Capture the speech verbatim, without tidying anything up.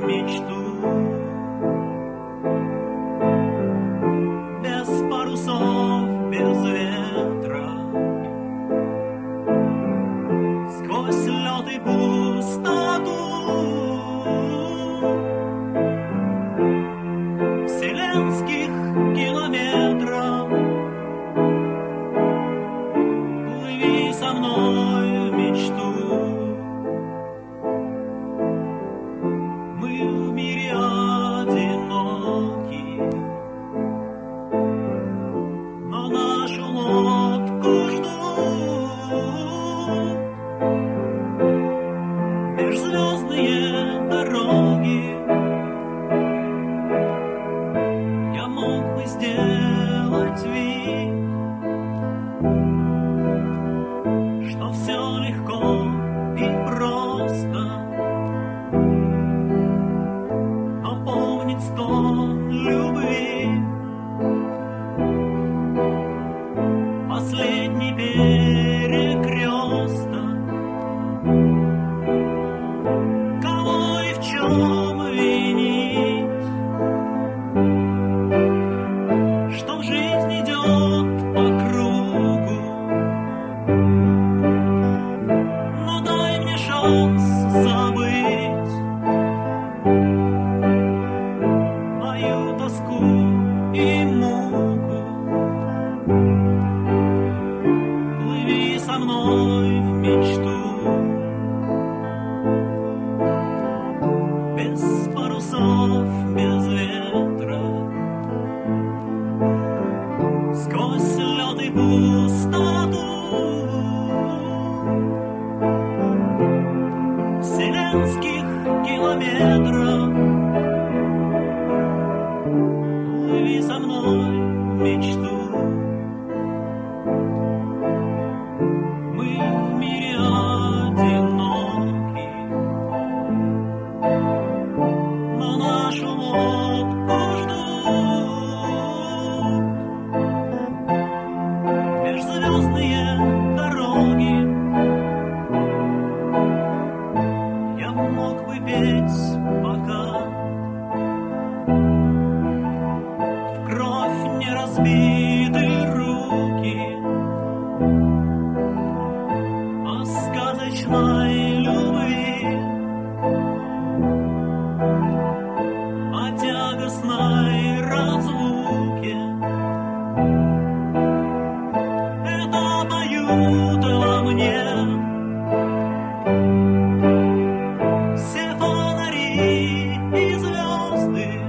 мечту. Без парусов, без ветра, сквозь лед и пустоту вселенских километров. Плыви со мной в мечту. Мы в мире одиноки, но нашу лодку ждут межзвездные дороги. Я мог бы сделать вид, что все легко и просто, но помнить стон любви, последний перекресток. Кого и в чем винить, что в жизнь идет по кругу? Но дай мне шанс забыть мою тоску и муку. Плыви со мной в мечту. Без парусов, без ветра, сквозь лед и пустоту вселенских километров. Плыви со мной в мечту. Мы в мире одиноки, но нашу лодку ждут межзвездные дороги. Я мог бы петь пока в кровь не разбиты руки о сказочной любви, о тягостной разлуке. Это поют во мне все фонари и звезды.